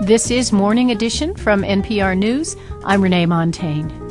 This is Morning Edition from NPR News. I'm Renee Montaigne.